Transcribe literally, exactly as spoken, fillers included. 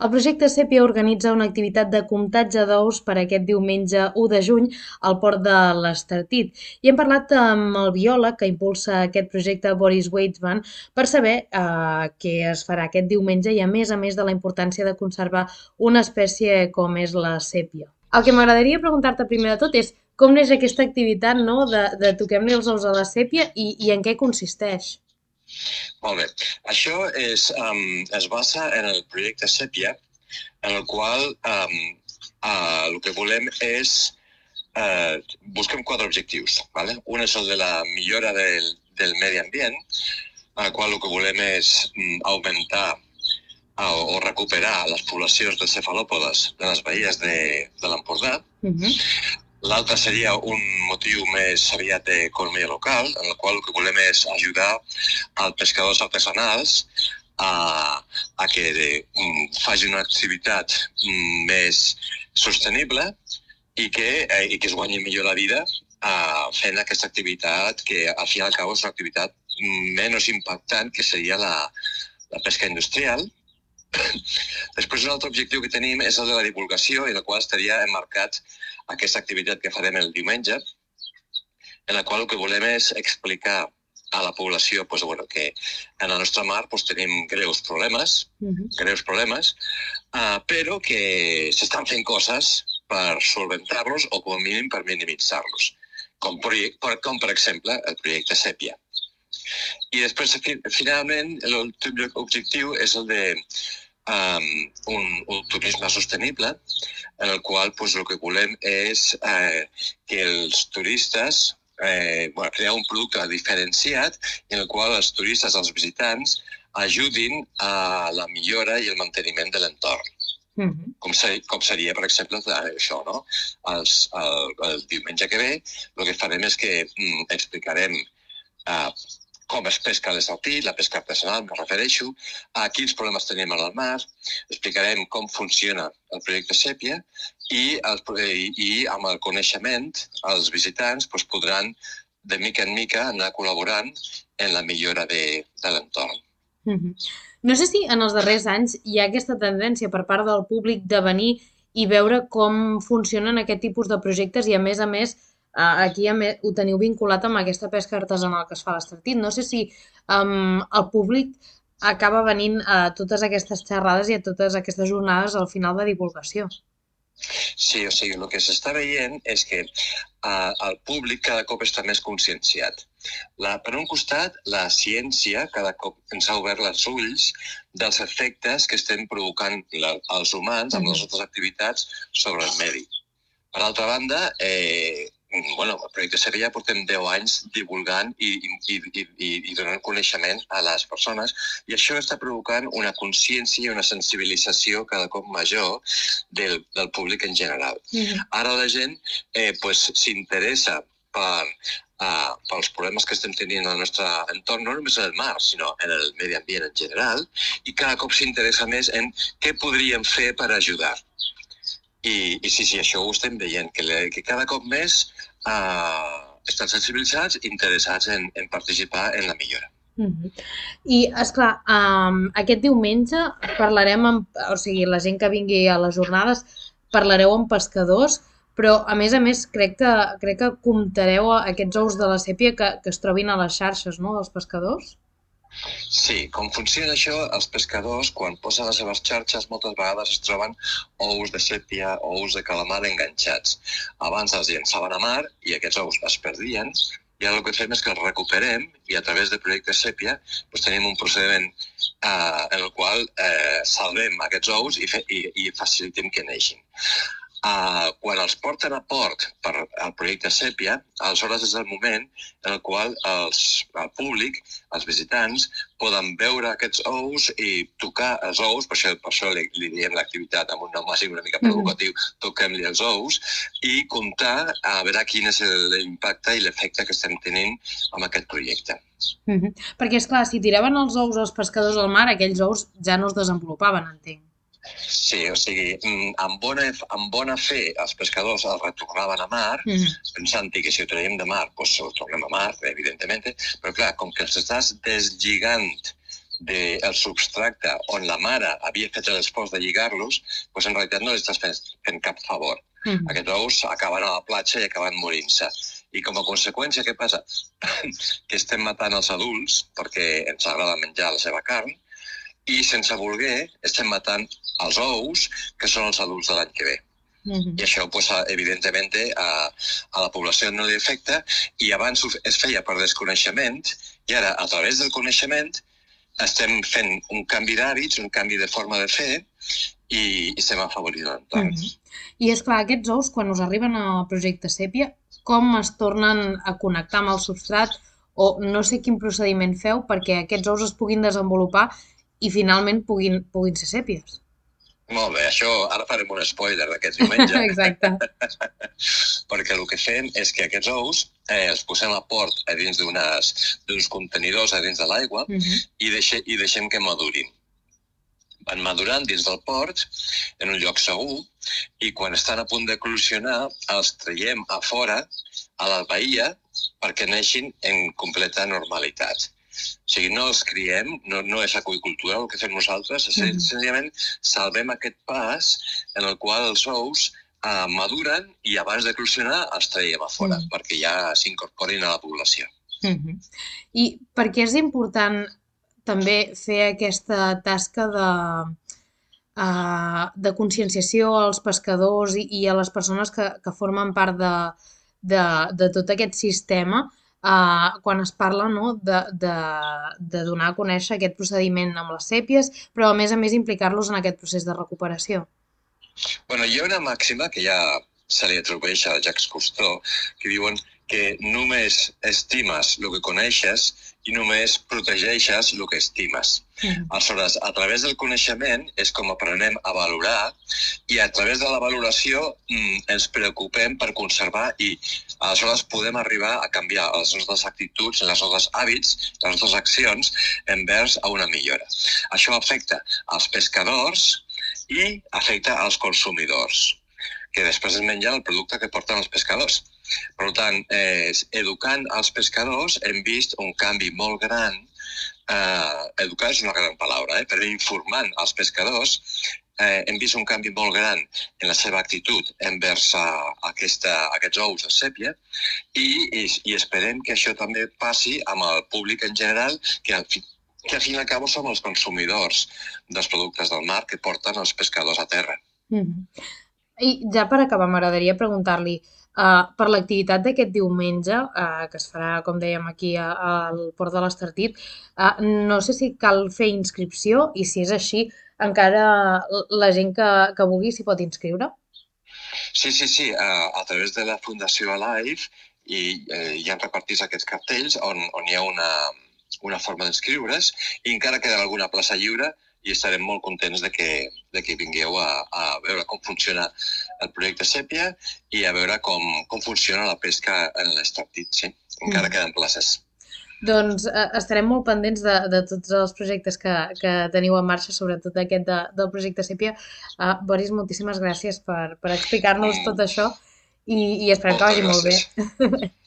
El projecte Sèpia organitza una activitat de comptatge d'ous per aquest diumenge u de juny al port de l'Estartit. I hem parlat amb el biòleg que impulsa aquest projecte, Boris Weitzman, per saber eh, què es farà aquest diumenge i, a més a més, de la importància de conservar una espècie com és la sèpia. El que m'agradaria preguntar-te primer de tot és com neix aquesta activitat, no?, de, de toquem-li els ous a la sèpia i, i en què consisteix. Molt bé. Això és, um, es basa en el projecte Sèpia, en el qual um, uh, el que volem és uh, busquem quatre objectius. ¿vale? Un és el de la millora del, del medi ambient, en el qual el que volem és um, augmentar uh, o recuperar les poblacions de cefalòpodes de les baies de, de l'Empordà. Uh-huh. L'altre seria un motiu més aviat d'economia local, en el qual el que volem és ajudar als pescadors artesanals a, a que de, um, facin una activitat um, més sostenible i que, eh, i que es guanyi millor la vida uh, fent aquesta activitat que al final al cabo és una activitat menys impactant que seria la, la pesca industrial. Després, un altre objectiu que tenim és el de la divulgació, en el qual estaria emmarcat aquesta activitat que farem el diumenge, en la qual el que volem és explicar a la població pues, bueno, que en la nostra mar pues, tenim greus problemes, uh-huh. greus problemes, uh, però que s'estan fent coses per solventar-los o com a mínim per minimitzar-los, com, per, com per exemple el projecte Sèpia. I després, finalment, l'últim objectiu és el de Um, un, un turisme sostenible, en el qual pues, el que volem és eh, que els turistes, eh, bueno, crear un producte diferenciat en el qual els turistes, els visitants, ajudin a la millora i el manteniment de l'entorn. Mm-hmm. Com, ser, com seria, per exemple, això, no? Els, el, el diumenge que ve, el que farem és que mm, explicarem eh, com es pesca l'estalpí, la pesca artesanal, me refereixo, a quins problemes tenim al mar, explicarem com funciona el projecte Sèpia i, el, i, i amb el coneixement els visitants pues, podran de mica en mica anar col·laborant en la millora de, de l'entorn. Mm-hmm. No sé si en els darrers anys hi ha aquesta tendència per part del públic de venir i veure com funcionen aquest tipus de projectes i, a més a més, aquí ho teniu vinculat amb aquesta pesca artesanal que es fa a l'Estartit. No sé si um, el públic acaba venint a totes aquestes xerrades i a totes aquestes jornades al final de divulgació. Sí, o sigui, el que s'està veient és que uh, el públic cada cop està més conscienciat. La, per un costat, la ciència cada cop ens ha obert els ulls dels efectes que estem provocant la, els humans amb les nostres activitats sobre el medi. Per altra banda, eh, bueno, el projecte Sèpia ja portem deu anys divulgant i, i, i, i donant coneixement a les persones i això està provocant una consciència i una sensibilització cada cop major del, del públic en general. Mm-hmm. Ara la gent eh, pues, s'interessa per, uh, pels problemes que estem tenint al nostre entorn, no només en el mar, sinó en el medi ambient en general, i cada cop s'interessa més en què podríem fer per ajudar. I, i sí, sí, això ho estem veient, que, le, que cada cop més uh, estan sensibilitzats i interessats en, en participar en la millora. Mm-hmm. I, esclar, um, aquest diumenge parlarem amb, o sigui, la gent que vingui a les jornades, parlareu amb pescadors, però, a més a més, crec que, crec que comptareu aquests ous de la sèpia que, que es trobin a les xarxes, no?, dels pescadors? Sí, com funciona això, els pescadors, quan posen les seves xarxes, moltes vegades es troben ous de sèpia o ous de calamar enganxats. Abans els llençaven a mar i aquests ous es perdien, i ara el que fem és que els recuperem i a través del projecte Sèpia doncs tenim un procediment eh, en el qual eh, salvem aquests ous i, fe, i, i facilitem que neixin. Uh, quan els porten a port per al projecte Sèpia, aleshores és el moment en el qual els, el públic, els visitants, poden veure aquests ous i tocar els ous, per això, per això li, li diem l'activitat amb un nom bàsic una mica provocatiu, mm-hmm. toquem-li els ous, i comptar a veure quin és l'impacte i l'efecte que estem tenint amb aquest projecte. Mm-hmm. Perquè, esclar, si tiraven els ous als pescadors al mar, aquells ous ja no es desenvolupaven, entenc. Sí, o sigui, amb bona, amb bona fe els pescadors els retornaven a mar, mm-hmm. pensant que si ho traiem de mar, doncs ho tornem a mar, evidentment, però clar, com que els estàs deslligant del substracte on la mare havia fet l'esforç de lligar-los, doncs en realitat no li estàs fent, fent cap favor. Mm. Aquests ous acaben a la platja i acaben morint-se. I com a conseqüència, què passa? Que estem matant els adults perquè ens agrada menjar la seva carn i sense voler estem matant els ous, que són els adults de l'any que ve. Mm-hmm. I això, pues, evidentment, a, a la població no li afecta i abans es feia per desconeixement i ara, a través del coneixement, estem fent un canvi d'hàbits, un canvi de forma de fer i estem afavorint l'entorn. Mm-hmm. I és clar, aquests ous, quan us arriben al projecte Sèpia, com es tornen a connectar amb el substrat o no sé quin procediment feu perquè aquests ous es puguin desenvolupar i finalment puguin, puguin ser sèpies? Molt bé, això ara farem un spoiler d'aquest diumenge. Exacte. Perquè el que fem és que aquests ous eh, els posem a port a dins d'uns contenidors a dins de l'aigua uh-huh. i, deixe, i deixem que madurin. Van madurant dins del port, en un lloc segur, i quan estan a punt d'eclosionar els traiem a fora, a la bahia, perquè neixin en completa normalitat. O sigui, no els criem, no, no és aqüicultura el que fem nosaltres, és mm. senzillament salvem aquest pas en el qual els ous eh, maduren i abans d'eclosionar els traiem a fora, mm. perquè ja s'incorporin a la població. Mm-hmm. I per què és important també fer aquesta tasca de, uh, de conscienciació als pescadors i, i a les persones que, que formen part de, de, de tot aquest sistema uh, quan es parla, no, de, de, de donar a conèixer aquest procediment amb les sèpies, però a més a més implicar-los en aquest procés de recuperació? Bueno, hi ha una màxima que ja se li atribueix a Jacques Cousteau, que diuen que només estimes el que coneixes i només protegeixes el que estimes. Mm. Aleshores, a través del coneixement és com aprenem a valorar i a través de la valoració mm, ens preocupem per conservar i aleshores podem arribar a canviar les nostres actituds, els nostres hàbits, les nostres accions envers a una millora. Això afecta als pescadors i afecta als consumidors, que després es mengen el producte que porten els pescadors. Per tant, eh, educant els pescadors hem vist un canvi molt gran, eh, educar és una gran paraula, eh, però informant els pescadors eh, hem vist un canvi molt gran en la seva actitud envers uh, aquesta, aquests ous de sèpia i, i, i esperem que això també passi amb el públic en general, que al fi, que al fin i al cabo som els consumidors dels productes del mar que porten els pescadors a terra. Mm-hmm. I ja per acabar, m'agradaria preguntar-li uh, per l'activitat d'aquest diumenge, uh, que es farà, com dèiem, aquí a, al Port de l'Estartit, uh, no sé si cal fer inscripció i si és així, encara la gent que, que vulgui s'hi pot inscriure? Sí, sí, sí. Uh, a través de la Fundació Alive i, eh, hi han repartits aquests cartells on, on hi ha una, una forma d'inscriure's i encara queda alguna plaça lliure i estarem molt contents de que, de que vingueu a, a veure com funciona el projecte Sèpia i a veure com, com funciona la pesca en l'Estartit, sí. Encara mm. queden places. Doncs eh, estarem molt pendents de, de tots els projectes que, que teniu en marxa, sobretot aquest de, del projecte Sèpia. Uh, Boris, moltíssimes gràcies per, per explicar-nos mm. tot això i, i esperem Moltes que vagi gràcies. Molt bé.